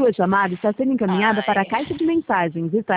Sua chamada está sendo encaminhada para a Ai. caixa de mensagens.